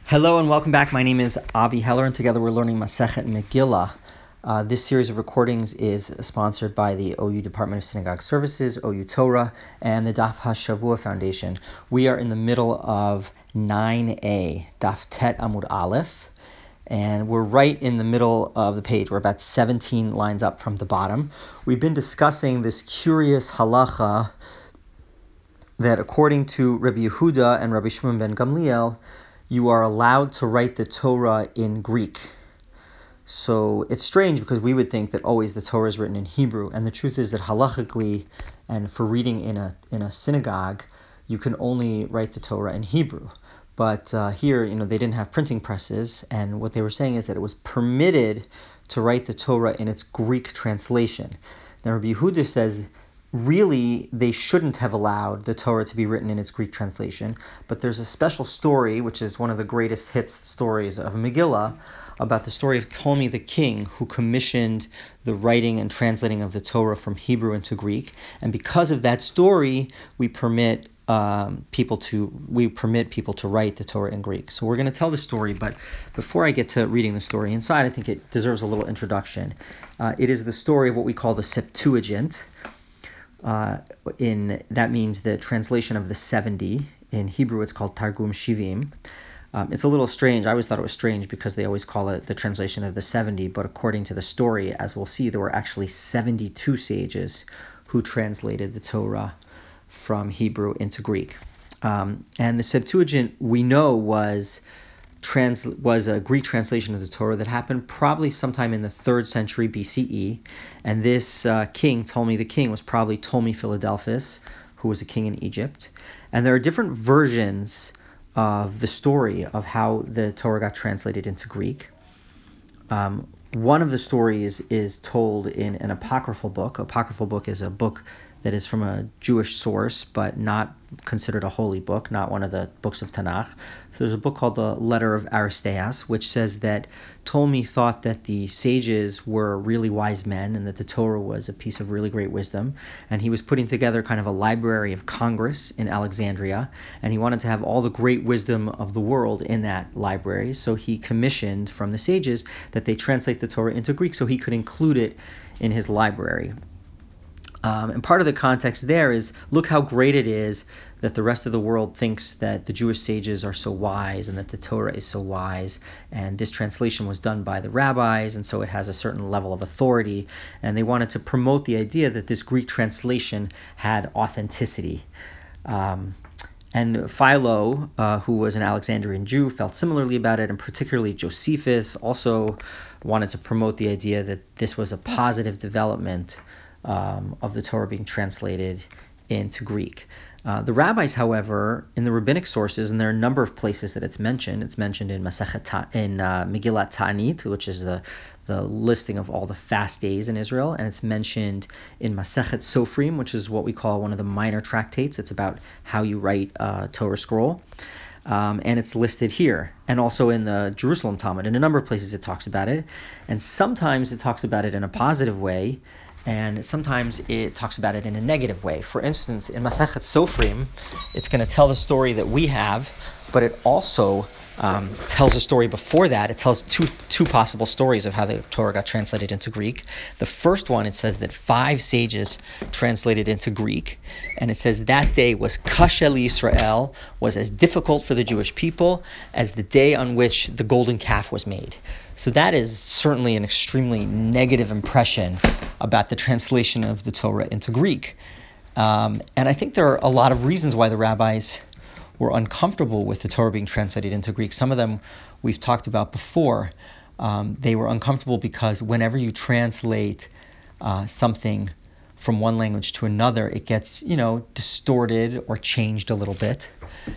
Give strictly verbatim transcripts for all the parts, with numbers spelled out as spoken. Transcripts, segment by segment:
Hello and welcome back. My name is Avi Heller, and together we're learning Masechet Megillah. Uh, this series of recordings is sponsored by the O U Department of Synagogue Services, O U Torah, and the Daf HaShavua Foundation. We are in the middle of nine A, Daf Tet Amud Aleph, and we're right in the middle of the page. We're about seventeen lines up from the bottom. We've been discussing this curious halacha that according to Rabbi Yehuda and Rabbi Shimon ben Gamliel, you are allowed to write the Torah in Greek. So it's strange because we would think that always the Torah is written in Hebrew, and the truth is that halachically and for reading in a in a synagogue, you can only write the Torah in Hebrew. But uh, here, you know, they didn't have printing presses, and what they were saying is that it was permitted to write the Torah in its Greek translation. Now Rabbi Yehuda says really, they shouldn't have allowed the Torah to be written in its Greek translation, but there's a special story, which is one of the greatest hits stories of Megillah, about the story of Ptolemy the king, who commissioned the writing and translating of the Torah from Hebrew into Greek, and because of that story, we permit um, people to we permit people to write the Torah in Greek. So we're going to tell the story, but before I get to reading the story inside, I think it deserves a little introduction. Uh, it is the story of what we call the Septuagint. Uh, in that means the translation of the seventy. In Hebrew, it's called Targum Shivim. Um, it's a little strange. I always thought it was strange because they always call it the translation of the seventy, but according to the story, as we'll see, there were actually seventy-two sages who translated the Torah from Hebrew into Greek. Um, and the Septuagint, we know, was Trans, was a Greek translation of the Torah that happened probably sometime in the third century B C E, and this uh, king, Ptolemy the king, was probably Ptolemy Philadelphus, who was a king in Egypt. And there are different versions of the story of how the Torah got translated into Greek. Um, one of the stories is told in an apocryphal book. Apocryphal book is a book that is from a Jewish source, but not considered a holy book, not one of the books of Tanakh. So there's a book called the Letter of Aristeas, which says that Ptolemy thought that the sages were really wise men and that the Torah was a piece of really great wisdom. And he was putting together kind of a library of Congress in Alexandria, and he wanted to have all the great wisdom of the world in that library. So he commissioned from the sages that they translate the Torah into Greek so he could include it in his library. Um, and part of the context there is, look how great it is that the rest of the world thinks that the Jewish sages are so wise and that the Torah is so wise. And this translation was done by the rabbis, and so it has a certain level of authority. And they wanted to promote the idea that this Greek translation had authenticity. Um, and Philo, uh, who was an Alexandrian Jew, felt similarly about it, and particularly Josephus also wanted to promote the idea that this was a positive development Um, of the Torah being translated into Greek. Uh, the rabbis, however, in the rabbinic sources, and there are a number of places that it's mentioned. It's mentioned in Masechet Ta- in uh, Megillat Ta'anit, which is the the listing of all the fast days in Israel, and it's mentioned in Masechet Sofrim, which is what we call one of the minor tractates. It's about how you write a Torah scroll. Um, and it's listed here, and also in the Jerusalem Talmud. In a number of places it talks about it, and sometimes it talks about it in a positive way, and sometimes it talks about it in a negative way. For instance, in Masechet Sofrim, it's going to tell the story that we have, but it also um, tells a story before that. It tells two two possible stories of how the Torah got translated into Greek. The first one, it says that five sages translated into Greek, and it says that day was Kasha Yisrael, was as difficult for the Jewish people as the day on which the golden calf was made. So that is certainly an extremely negative impression about the translation of the Torah into Greek. Um, and I think there are a lot of reasons why the rabbis were uncomfortable with the Torah being translated into Greek. Some of them we've talked about before. Um, they were uncomfortable because whenever you translate uh, something from one language to another, it gets, you know, distorted or changed a little bit.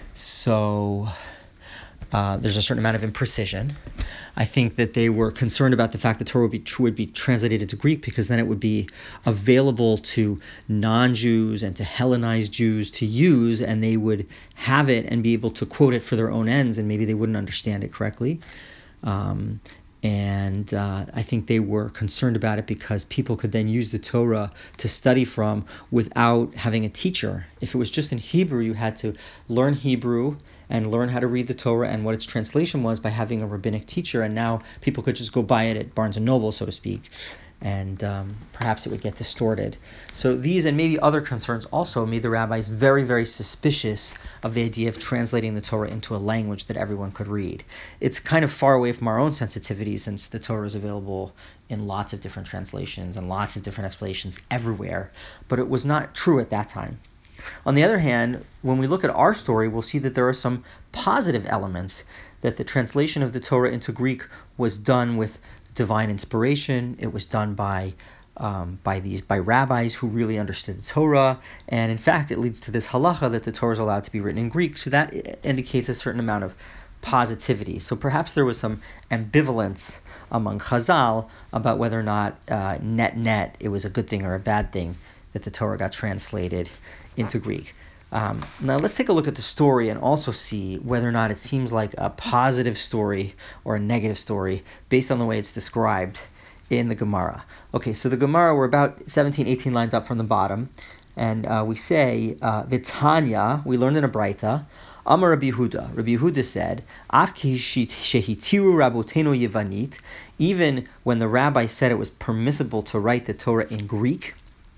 So uh, there's a certain amount of imprecision. I think that they were concerned about the fact that Torah would be, would be translated into Greek because then it would be available to non-Jews and to Hellenized Jews to use, and they would have it and be able to quote it for their own ends, and maybe they wouldn't understand it correctly. Um, And uh, I think they were concerned about it because people could then use the Torah to study from without having a teacher. If it was just in Hebrew, you had to learn Hebrew and learn how to read the Torah and what its translation was by having a rabbinic teacher. And now people could just go buy it at Barnes and Noble, so to speak. And um, perhaps it would get distorted. So these and maybe other concerns also made the rabbis very, very suspicious of the idea of translating the Torah into a language that everyone could read. It's kind of far away from our own sensitivity since the Torah is available in lots of different translations and lots of different explanations everywhere, but it was not true at that time. On the other hand, when we look at our story, we'll see that there are some positive elements, that the translation of the Torah into Greek was done with divine inspiration. It was done by um, by these by rabbis who really understood the Torah, and in fact, it leads to this halacha that the Torah is allowed to be written in Greek. So that indicates a certain amount of positivity. So perhaps there was some ambivalence among Chazal about whether or not uh, net net it was a good thing or a bad thing that the Torah got translated into Greek. Um, now let's take a look at the story and also see whether or not it seems like a positive story or a negative story based on the way it's described in the Gemara. Okay, so the Gemara, we're about seventeen, eighteen lines up from the bottom, and uh, we say, uh, Vitanya, we learned in a Braita, Amar Rabbi Yehuda. Rabbi Yehuda said, Af shehitiru rabotenu Yevanit, even when the rabbi said it was permissible to write the Torah in Greek,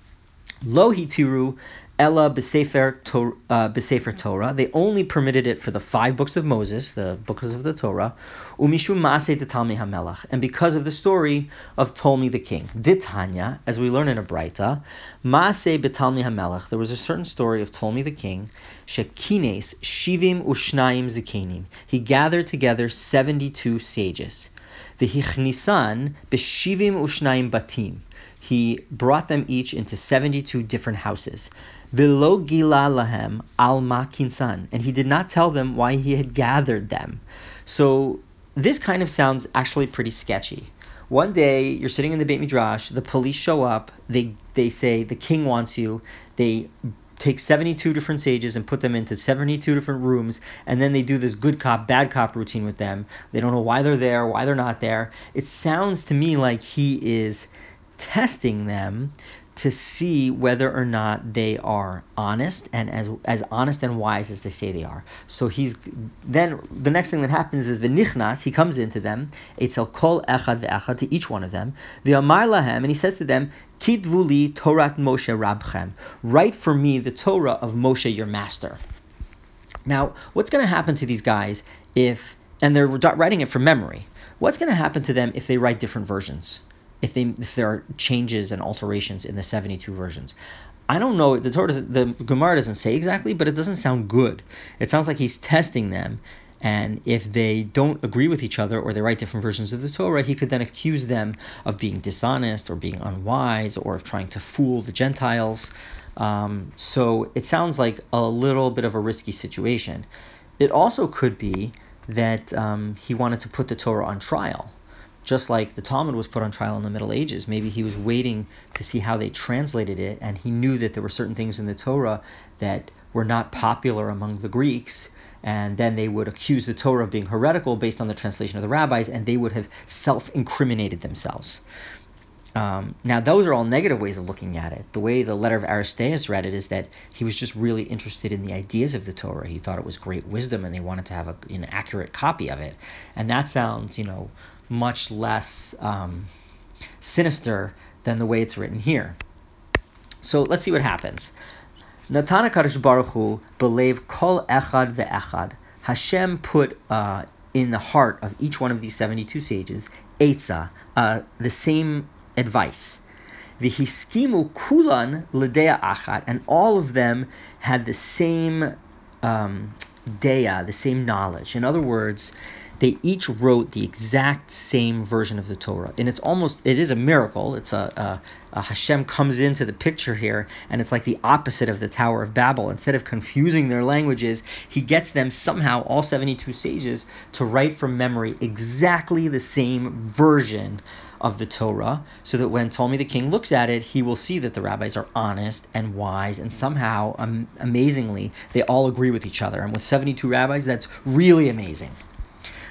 Lo hitiru ella b'sefer Torah, uh, b'sefer Torah. They only permitted it for the five books of Moses, the books of the Torah. Umishum maaseh detalmi hamelach, and because of the story of Ptolemy the king. Ditanya, as we learn in a Braita, maaseh betalmi hamelach. There was a certain story of Ptolemy the king. Shekines shivim ushnayim zikenim. He gathered together seventy-two sages. V'hichnisan b'shivim ushnayim batim. He brought them each into seventy-two different houses. V'lo gila lahem al ma kinsan, and he did not tell them why he had gathered them. So this kind of sounds actually pretty sketchy. One day you're sitting in the Beit Midrash, the police show up, they they say the king wants you, they take seventy-two different sages and put them into seventy-two different rooms, and then they do this good cop, bad cop routine with them. They don't know why they're there, why they're not there. It sounds to me like he is testing them to see whether or not they are honest and as as honest and wise as they say they are. So he's then the next thing that happens is v'nichnas, he comes into them, etzel kol echad ve'echad, to each one of them, v'amar lahem, and he says to them, kitvu li Torat Moshe Rabchem, write for me the Torah of Moshe your master. Now, what's going to happen to these guys if, and they're writing it from memory, what's going to happen to them if they write different versions? If they if there are changes and alterations in the seventy-two versions, I don't know. The Torah, the Gemara doesn't say exactly, but it doesn't sound good. It sounds like he's testing them, and if they don't agree with each other or they write different versions of the Torah, he could then accuse them of being dishonest or being unwise or of trying to fool the Gentiles. Um, so it sounds like a little bit of a risky situation. It also could be that um, he wanted to put the Torah on trial. Just like the Talmud was put on trial in the Middle Ages, maybe he was waiting to see how they translated it, and he knew that there were certain things in the Torah that were not popular among the Greeks, and then they would accuse the Torah of being heretical based on the translation of the rabbis, and they would have self-incriminated themselves. Um, now, those are all negative ways of looking at it. The way the letter of Aristeas read it is that he was just really interested in the ideas of the Torah. He thought it was great wisdom, and they wanted to have a, an accurate copy of it. And that sounds, you know, much less um, sinister than the way it's written here. So let's see what happens. Natan HaKadosh Baruch Hu belev kol echad ve'echad. Hashem put uh, in the heart of each one of these seventy-two sages Eitzah, uh, the same advice. V'hiskimu kulan l'dea achad, and all of them had the same um, dea, the same knowledge. In other words, they each wrote the exact same version of the Torah. And it's almost, it is a miracle. It's a, a, a Hashem comes into the picture here, and it's like the opposite of the Tower of Babel. Instead of confusing their languages, he gets them somehow, all seventy-two sages, to write from memory exactly the same version of the Torah, so that when Ptolemy the king looks at it, he will see that the rabbis are honest and wise, and somehow, um, amazingly, they all agree with each other. And with seventy-two rabbis, that's really amazing.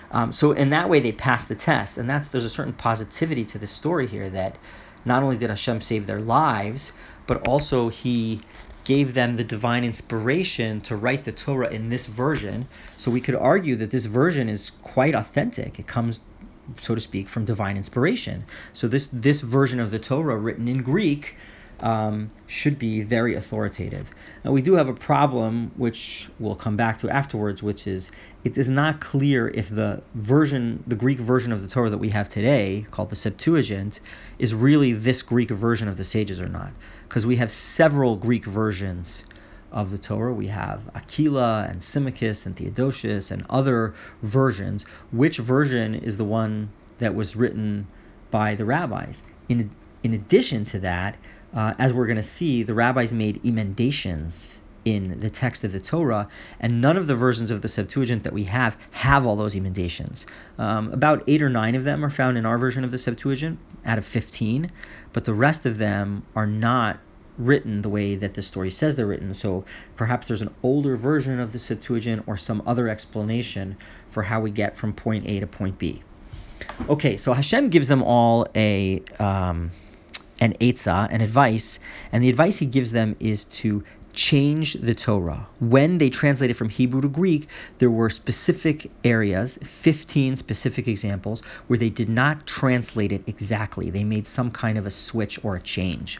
Um, so in that way, they passed the test, and that's there's a certain positivity to this story here that not only did Hashem save their lives, but also He gave them the divine inspiration to write the Torah in this version. So we could argue that this version is quite authentic. It comes, so to speak, from divine inspiration. So this this version of the Torah written in Greek um, should be very authoritative. Now we do have a problem, which we'll come back to afterwards, which is it is not clear if the version, the Greek version of the Torah that we have today, called the Septuagint, is really this Greek version of the sages or not. Because we have several Greek versions of the Torah. We have Aquila and Symmachus and Theodosius and other versions. Which version is the one that was written by the rabbis? In in addition to that, uh, as we're going to see, the rabbis made emendations in the text of the Torah, and none of the versions of the Septuagint that we have have all those emendations. Um, about eight or nine of them are found in our version of the Septuagint out of fifteen, but the rest of them are not written the way that the story says they're written. So perhaps there's an older version of the Septuagint or some other explanation for how we get from point A to point B. Okay, so Hashem gives them all a um, an eitzah, an advice, and the advice He gives them is to change the Torah. When they translated from Hebrew to Greek, there were specific areas, fifteen specific examples, where they did not translate it exactly. They made some kind of a switch or a change.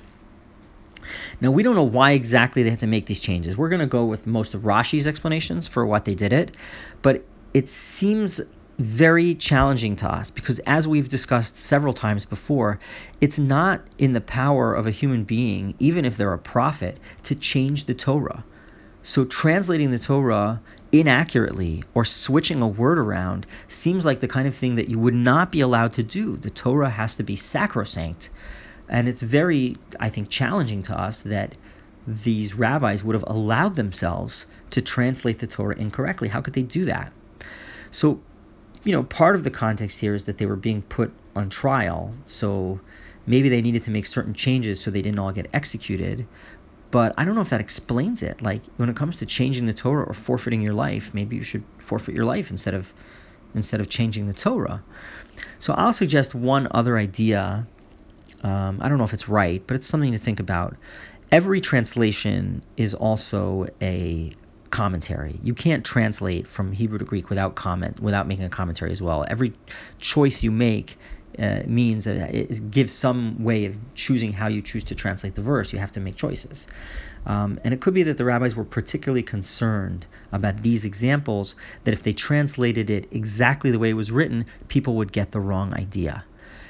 Now, we don't know why exactly they had to make these changes. We're going to go with most of Rashi's explanations for what they did it, but it seems very challenging to us because, as we've discussed several times before, it's not in the power of a human being, even if they're a prophet, to change the Torah. So translating the Torah inaccurately or switching a word around seems like the kind of thing that you would not be allowed to do. The Torah has to be sacrosanct. And it's very, I think, challenging to us that these rabbis would have allowed themselves to translate the Torah incorrectly. How could they do that? So, you know, part of the context here is that they were being put on trial. So maybe they needed to make certain changes so they didn't all get executed. But I don't know if that explains it. Like, when it comes to changing the Torah or forfeiting your life, maybe you should forfeit your life instead of instead of changing the Torah. So I'll suggest one other idea. Um, I don't know if it's right, but it's something to think about. Every translation is also a commentary. You can't translate from Hebrew to Greek without comment, without making a commentary as well. Every choice you make uh, means that it gives some way of choosing how you choose to translate the verse. You have to make choices. Um, and it could be that the rabbis were particularly concerned about these examples, that if they translated it exactly the way it was written, people would get the wrong idea.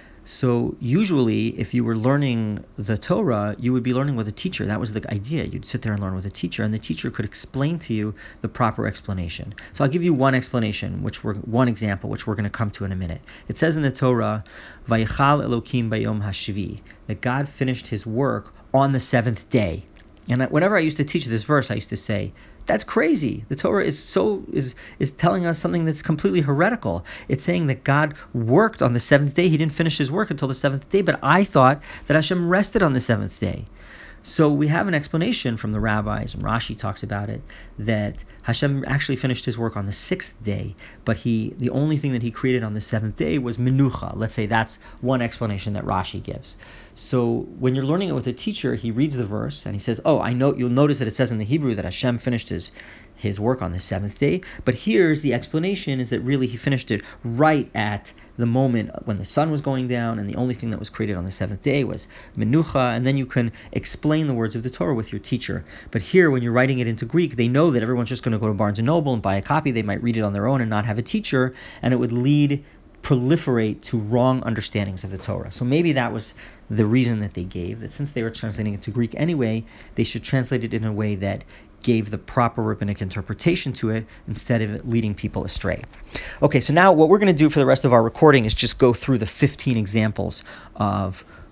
So usually, if you were learning the Torah, you would be learning with a teacher. That was the idea. You'd sit there and learn with a teacher, and the teacher could explain to you the proper explanation. So I'll give you one explanation, which we're one example, which we're going to come to in a minute. It says in the Torah, "Vayichal Elokim bayom hashvi," that God finished His work on the seventh day. And whenever I used to teach this verse, I used to say, that's crazy. The Torah is so is is telling us something that's completely heretical. It's saying that God worked on the seventh day. He didn't finish His work until the seventh day, but I thought that Hashem rested on the seventh day. So we have an explanation from the rabbis, and Rashi talks about it, that Hashem actually finished His work on the sixth day, but he the only thing that He created on the seventh day was menucha. Let's say that's one explanation that Rashi gives. So when you're learning it with a teacher, he reads the verse and he says, oh, I know, you'll notice that it says in the Hebrew that Hashem finished his his work on the seventh day, but here's the explanation, is that really He finished it right at the moment when the sun was going down, and the only thing that was created on the seventh day was menucha, and then you can explain the words of the Torah with your teacher. But here, when you're writing it into Greek, they know that everyone's just going to go to Barnes and Noble and buy a copy. They might read it on their own and not have a teacher, and it would lead proliferate to wrong understandings of the Torah. So maybe that was the reason that they gave, that since they were translating it to Greek anyway, they should translate it in a way that gave the proper rabbinic interpretation to it instead of it leading people astray. Okay, so now what we're going to do for the rest of our recording is just go through the fifteen examples of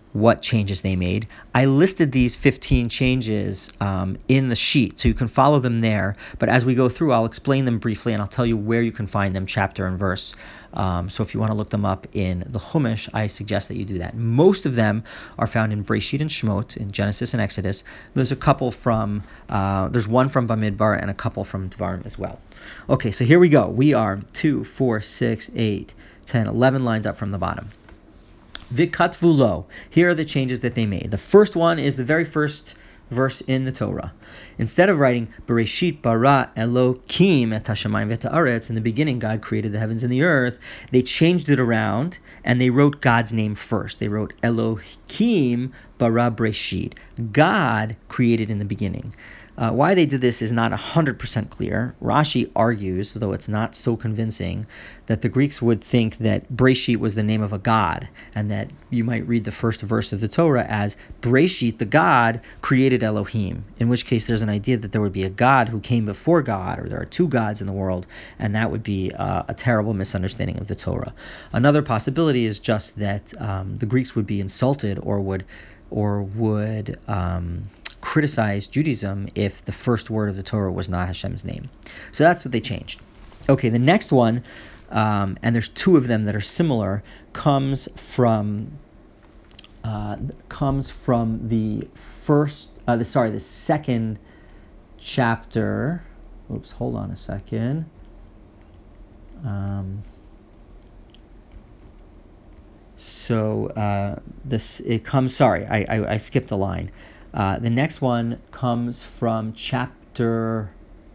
what changes they made. I listed these fifteen changes um, in the sheet, so you can follow them there. But as we go through, I'll explain them briefly, and I'll tell you where you can find them, chapter and verse. Um, so if you want to look them up in the Chumash, I suggest that you do that. Most of them are found in Breshit and Shemot, in Genesis and Exodus. There's a couple from, uh, there's one from Bamidbar and a couple from Devarim as well. Okay, so here we go. We are two, four, six, eight, ten, eleven lines up from the bottom. V'katvu lo. Here are the changes that they made. The first one is the very first verse in the Torah. Instead of writing Bereshit bara Elokim et hashamayim v'et haaretz, in the beginning God created the heavens and the earth, they changed it around and they wrote God's name first. They wrote Elohim bara Bereshit. God created in the beginning. Uh, why they did this is not one hundred percent clear. Rashi argues, though it's not so convincing, that the Greeks would think that Breshit was the name of a god, and that you might read the first verse of the Torah as Breshit, the god, created Elohim, in which case there's an idea that there would be a god who came before God, or there are two gods in the world, and that would be uh, a terrible misunderstanding of the Torah. Another possibility is just that um, the Greeks would be insulted or would or would um, criticize Judaism if the first word of the Torah was not Hashem's name. So that's what they changed. Okay, the next one, um, and there's two of them that are similar, comes from uh, comes from the first, uh, the sorry, the second chapter. Oops, hold on a second. Um, so uh, this it comes. Sorry, I, I I skipped a line. Uh, the next one comes from chapter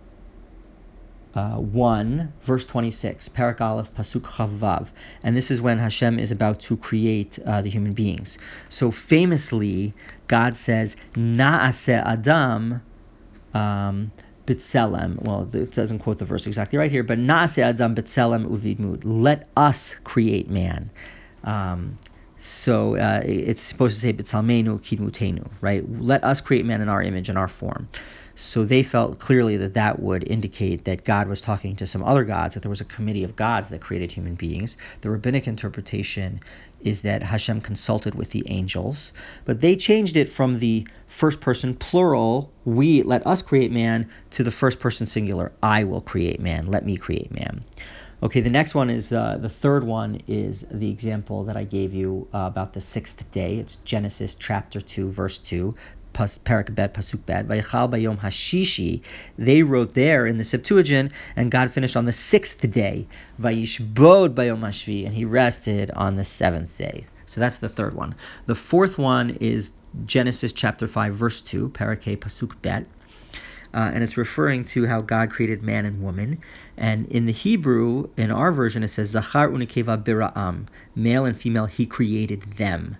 uh, one, verse twenty-six, Parak Aleph, Pasuk Chavav. And this is when Hashem is about to create uh, the human beings. So famously, God says, Na'aseh Adam um, B'Tselem. Well, it doesn't quote the verse exactly right here, but Na'aseh Adam B'Tselem Uvidmut. Let us create man. Um, So uh, it's supposed to say B'Tsalmenu Kidmutenu, right? Let us create man in our image and our form. So they felt clearly that that would indicate that God was talking to some other gods, that there was a committee of gods that created human beings. The rabbinic interpretation is that Hashem consulted with the angels, but they changed it from the first person plural, we, let us create man, to the first person singular, I will create man, let me create man. Okay, the next one is, uh, the third one is the example that I gave you uh, about the sixth day. It's Genesis chapter two, verse two, Parak Bet, Pasuk Bet, Vayichal Bayom Hashishi. They wrote there in the Septuagint, and God finished on the sixth day, Vayishbod Bayom Hashvi, and he rested on the seventh day. So that's the third one. The fourth one is Genesis chapter five, verse two, Parak He, Pasuk Bet. Uh, and it's referring to how God created man and woman. And in the Hebrew, in our version, it says, Zachar unikeva bira'am, male and female, he created them.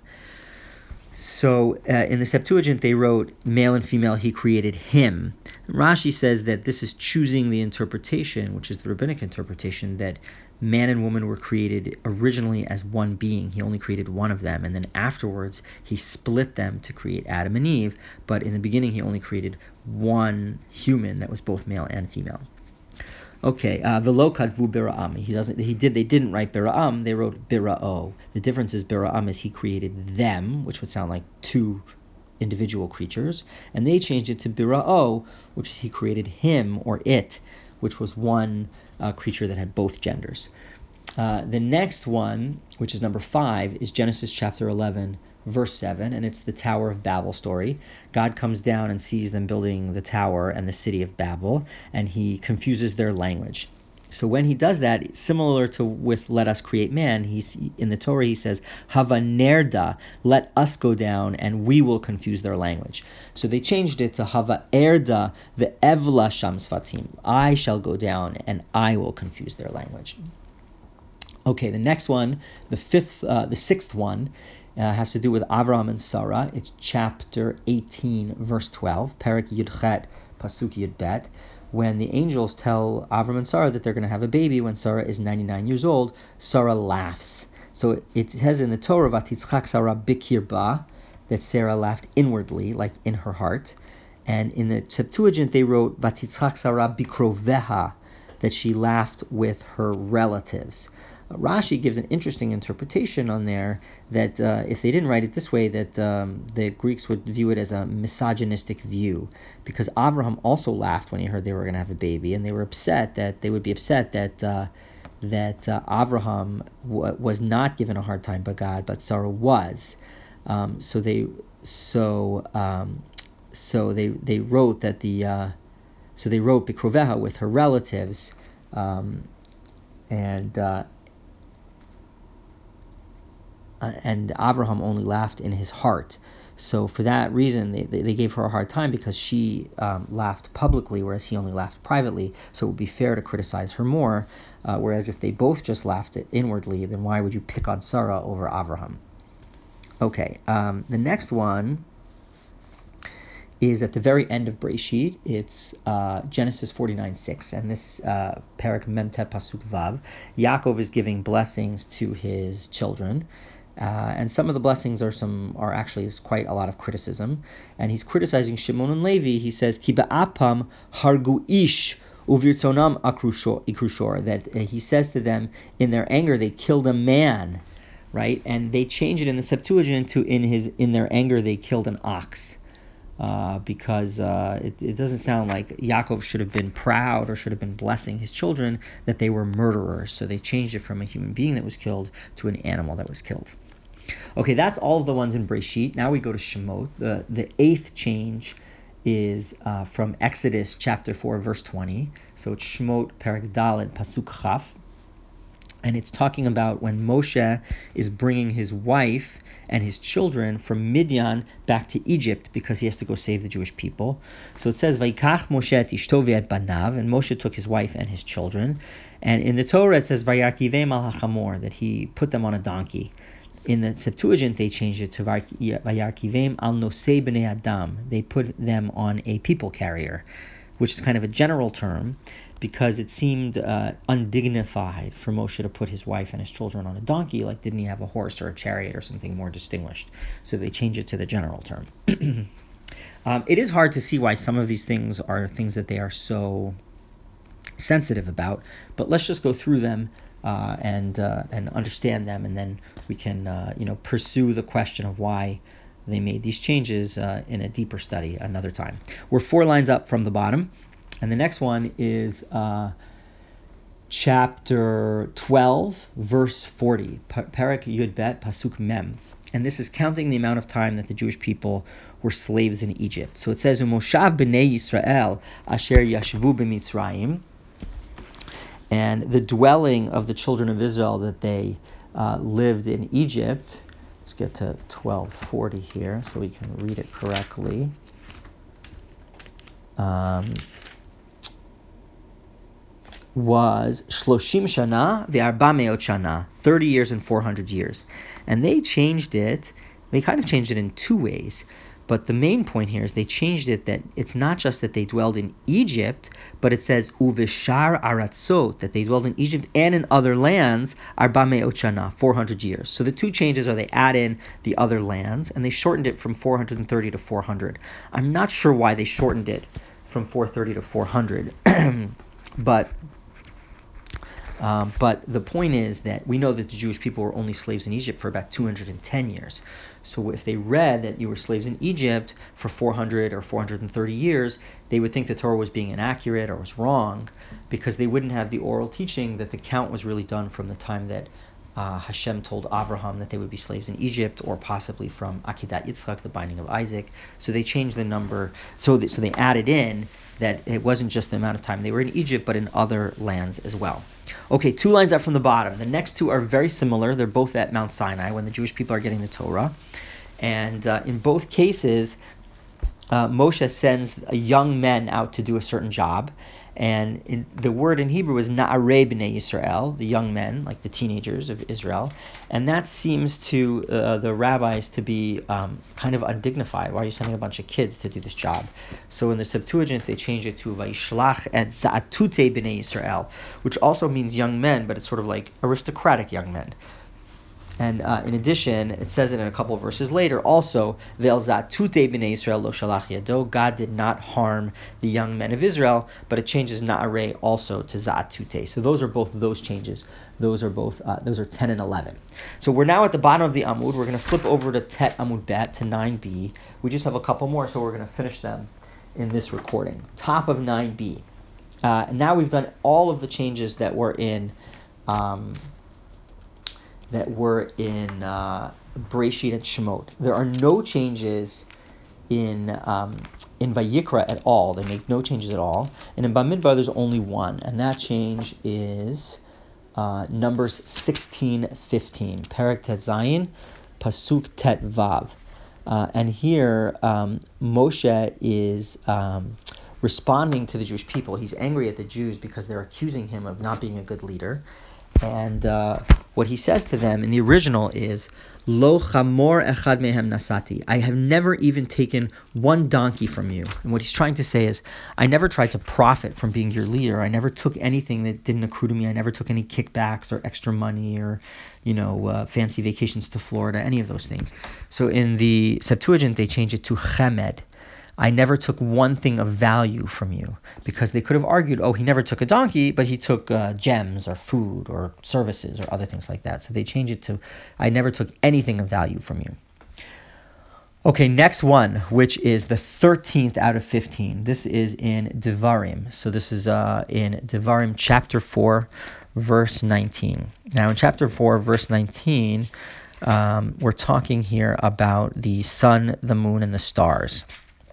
So uh, in the Septuagint, they wrote, male and female, he created him. Rashi says that this is choosing the interpretation, which is the rabbinic interpretation, that man and woman were created originally as one being. He only created one of them, and then afterwards he split them to create Adam and Eve, but in the beginning he only created one human that was both male and female. Okay, velo kadvu bira'am. He doesn't. He did. They didn't write bira'am. They wrote bira'o. The difference is bira'am is he created them, which would sound like two individual creatures, and they changed it to bira'o, which is he created him or it, which was one uh, creature that had both genders. Uh, the next one, which is number five, is Genesis chapter eleven, verse seven, and it's the Tower of Babel story. God comes down and sees them building the tower and the city of Babel, and he confuses their language. So when he does that, similar to with let us create man, he's in the Torah he says, Hava nerda, let us go down and we will confuse their language. So they changed it to Hava erda ve'evla sham sfatim. I shall go down and I will confuse their language. Okay, the next one, the fifth, uh, the sixth one, uh, has to do with Avraham and Sarah. It's chapter eighteen, verse twelve, Parak Yudchet, Pasuk Yud Bet. When the angels tell Avram and Sarah that they're going to have a baby when Sarah is ninety-nine years old, Sarah laughs. So it says in the Torah, Vatitzchak Sarah bikirba, that Sarah laughed inwardly, like in her heart. And in the Septuagint, they wrote, Vatitzchak Sarah bikroveha, that she laughed with her relatives. Rashi gives an interesting interpretation on there that uh, if they didn't write it this way, that um, the Greeks would view it as a misogynistic view, because Avraham also laughed when he heard they were going to have a baby, and they were upset that they would be upset that uh, that uh, Avraham w- was not given a hard time by God, but Sarah was. Um, so they so um, so they they wrote that the uh, so they wrote Bikroveha with her relatives, um, and uh, and Avraham only laughed in his heart. So for that reason, they, they gave her a hard time, because she um, laughed publicly, whereas he only laughed privately. So it would be fair to criticize her more. Uh, whereas if they both just laughed it inwardly, then why would you pick on Sarah over Avraham? Okay, um, the next one is at the very end of Breshit. It's uh, Genesis forty-nine six, and this uh, Perek Memtet Pasuk Vav. Yaakov is giving blessings to his children. Uh, and some of the blessings are some are actually quite a lot of criticism, and he's criticizing Shimon and Levi. He says, "Ki ba'apam hargu ish uvirtzonam ikrushor," that uh, he says to them, in their anger they killed a man, right? And they change it in the Septuagint to in his in their anger they killed an ox, uh, because uh, it, it doesn't sound like Yaakov should have been proud or should have been blessing his children that they were murderers. So they changed it from a human being that was killed to an animal that was killed. Okay, that's all of the ones in Breshit. Now we go to Shemot. The the eighth change is uh, from Exodus chapter four, verse twenty. So it's Shemot Perek Dalet Pasuk Chaf, and it's talking about when Moshe is bringing his wife and his children from Midian back to Egypt, because he has to go save the Jewish people. So it says, Vaikach Moshe et ishto ve'et banav, and Moshe took his wife and his children. And in the Torah it says, Vayarkivem al hachamor, that he put them on a donkey. In the Septuagint, they changed it to Vayarkivem al nosei b'nei adam. They put them on a people carrier, which is kind of a general term, because it seemed uh, undignified for Moshe to put his wife and his children on a donkey. Like, didn't he have a horse or a chariot or something more distinguished? So they changed it to the general term. um, it is hard to see why some of these things are things that they are so sensitive about, but let's just go through them uh, and uh, and understand them, and then we can uh, you know pursue the question of why they made these changes uh, in a deeper study another time. We're four lines up from the bottom, and the next one is uh, chapter twelve, verse forty, Perek Yud Bet Pasuk Mem, and this is counting the amount of time that the Jewish people were slaves in Egypt. So it says, "Umoshav b'nei Yisrael asher yashvu b'Mitzrayim," and the dwelling of the children of Israel that they uh, lived in Egypt. Let's get to twelve forty here so we can read it correctly. Um, was shloshim shana ve'arba meot shana, thirty years and four hundred years. And they changed it, they kind of changed it in two ways. But the main point here is they changed it that it's not just that they dwelled in Egypt, but it says uveshar aratzot, that they dwelled in Egypt and in other lands, arba meot shana, four hundred years. So the two changes are they add in the other lands, and they shortened it from four hundred thirty to four hundred. I'm not sure why they shortened it from four thirty to four hundred, but Um, but the point is that we know that the Jewish people were only slaves in Egypt for about two hundred ten years. So if they read that you were slaves in Egypt for four hundred or four hundred thirty years, they would think the Torah was being inaccurate or was wrong, because they wouldn't have the oral teaching that the count was really done from the time that uh, Hashem told Abraham that they would be slaves in Egypt, or possibly from Akedat Yitzchak, the binding of Isaac. So they changed the number, so that, so they added in that it wasn't just the amount of time they were in Egypt, but in other lands as well. Okay, two lines up from the bottom. The next two are very similar. They're both at Mount Sinai when the Jewish people are getting the Torah. And uh, in both cases, uh, Moshe sends young men out to do a certain job. And in, the word in Hebrew is Na'arei B'nai Yisrael, the young men, like the teenagers of Israel. And that seems to uh, the rabbis to be um, kind of undignified. Why are you sending a bunch of kids to do this job? So in the Septuagint, they changed it to Vayishlach et Za'atute B'nai Yisrael, which also means young men, but it's sort of like aristocratic young men. And uh, in addition, it says it in a couple of verses later also, Ve'el zatute b'nei Yisrael lo shalach yado, God did not harm the young men of Israel, but it changes na'arei also to zatute. So those are both those changes. Those are both, uh, those are ten and eleven. So we're now at the bottom of the Amud. We're going to flip over to Tet Amud Bet, to nine b. We just have a couple more, so we're going to finish them in this recording. Top of nine b. Uh, and now we've done all of the changes that were in... Um, that were in uh, Breshit and Shemot. There are no changes in um, in Vayikra at all. They make no changes at all. And in Bamidbar, there's only one, and that change is uh, Numbers sixteen fifteen. Perek Tet Zayin, Pasuk Tet Vav. Uh, and here, um, Moshe is um, responding to the Jewish people. He's angry at the Jews because they're accusing him of not being a good leader. And uh, what he says to them in the original is, Lo chamor echad mehem nasati. I have never even taken one donkey from you. And what he's trying to say is, I never tried to profit from being your leader. I never took anything that didn't accrue to me. I never took any kickbacks or extra money or, you know, uh, fancy vacations to Florida, any of those things. So in the Septuagint, they change it to chemed. I never took one thing of value from you, because they could have argued, oh, he never took a donkey, but he took uh, gems or food or services or other things like that. So they change it to, I never took anything of value from you. Okay, next one, which is the thirteenth out of fifteen. This is in Devarim. So this is uh, in Devarim chapter four, verse nineteen. Now in chapter four, verse nineteen, um, we're talking here about the sun, the moon, and the stars.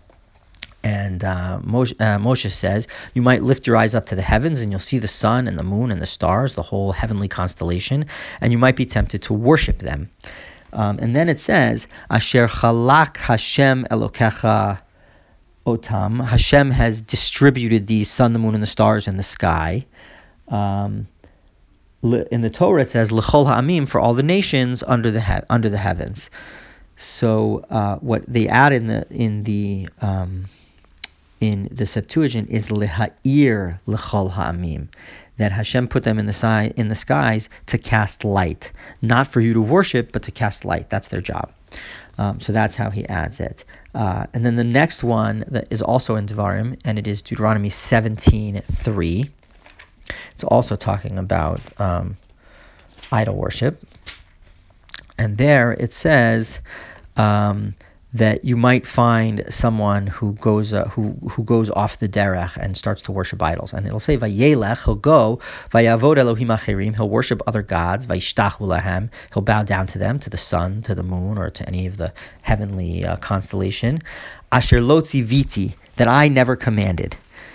And uh, Moshe, uh, Moshe says, you might lift your eyes up to the heavens and you'll see the sun and the moon and the stars, the whole heavenly constellation, and you might be tempted to worship them. Um, and then it says, Asher chalak Hashem Elokecha otam. Hashem has distributed the sun, the moon, and the stars in the sky. Um, in the Torah it says, L'chol ha'amim, for all the nations under the he- under the heavens. So uh, what they add in the in the um, in the Septuagint is leha'ir l'chol ha'amim, that Hashem put them in the si- in the skies to cast light, not for you to worship, but to cast light. That's their job. Um, so that's how he adds it. Uh, and then the next one that is also in Devarim, and it is Deuteronomy seventeen three. It's also talking about um, idol worship. And there it says um, that you might find someone who goes uh, who who goes off the derech and starts to worship idols. And it'll say, Vayelech, he'll go, Vayavod Elohim acherim, he'll worship other gods, Vayishtachu lahem, he'll bow down to them, to the sun, to the moon, or to any of the heavenly uh, constellation. Asher lo tziviti, that I never commanded.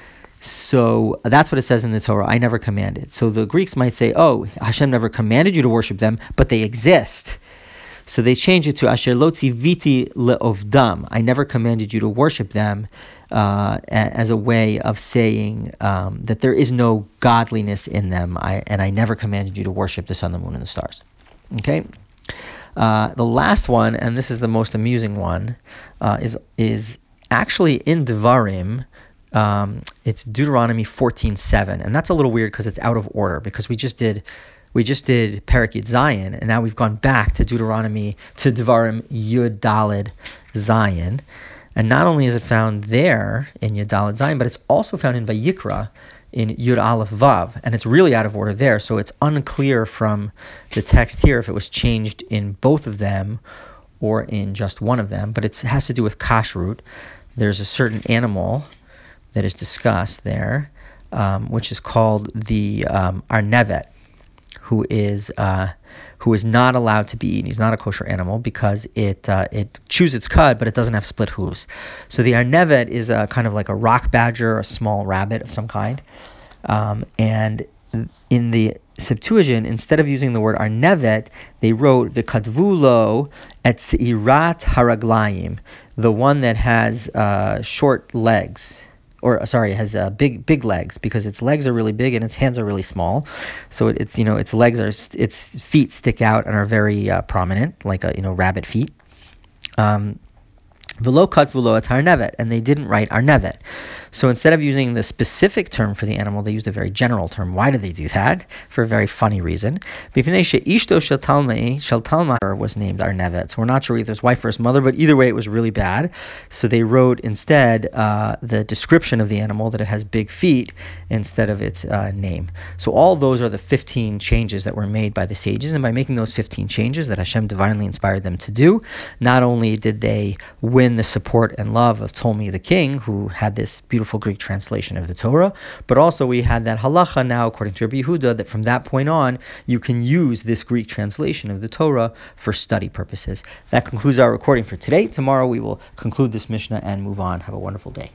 So that's what it says in the Torah, I never commanded. So the Greeks might say, oh, Hashem never commanded you to worship them, but they exist. So they change it to Asher lo tziviti le'ovdam. I never commanded you to worship them, uh, as a way of saying um, that there is no godliness in them, I, and I never commanded you to worship the sun, the moon, and the stars. Okay? Uh, the last one, and this is the most amusing one, uh, is is actually in Devarim. Um, it's Deuteronomy fourteen seven, and that's a little weird because it's out of order, because we just did we just did Perek Yud Zayin, and now we've gone back to Deuteronomy to Devarim Yud Daled Zayin, and not only is it found there in Yud Daled Zayin, but it's also found in Vayikra in Yud Aleph Vav, and it's really out of order there, so it's unclear from the text here if it was changed in both of them or in just one of them, but it has to do with kashrut. There's a certain animal that is discussed there, um, which is called the um, arnevet, who is uh, who is not allowed to be eaten. He's not a kosher animal because it uh, it chews its cud, but it doesn't have split hooves. So the arnevet is a kind of like a rock badger, a small rabbit of some kind. Um, and in the Septuagint, instead of using the word arnevet, they wrote the kadvulo et seirat haraglayim, the one that has uh, short legs. Or sorry, it has uh, big big legs, because its legs are really big and its hands are really small. So it, it's you know its legs are its feet stick out and are very uh, prominent, like a you know rabbit feet. Um, V'lo katvu lo et arnevet, and they didn't write arnevet. So instead of using the specific term for the animal, they used a very general term. Why did they do that? For a very funny reason. Ishto shel Talmai was named Arnevet. So we're not sure either his wife or his mother, but either way it was really bad. So they wrote instead uh, the description of the animal, that it has big feet, instead of its uh, name. So all those are the fifteen changes that were made by the sages, and by making those fifteen changes that Hashem divinely inspired them to do, not only did they win the support and love of Ptolemy the king, who had this beautiful Greek translation of the Torah, but also we had that halacha now, according to Rabbi Yehuda, that from that point on, you can use this Greek translation of the Torah for study purposes. That concludes our recording for today. Tomorrow we will conclude this Mishnah and move on. Have a wonderful day.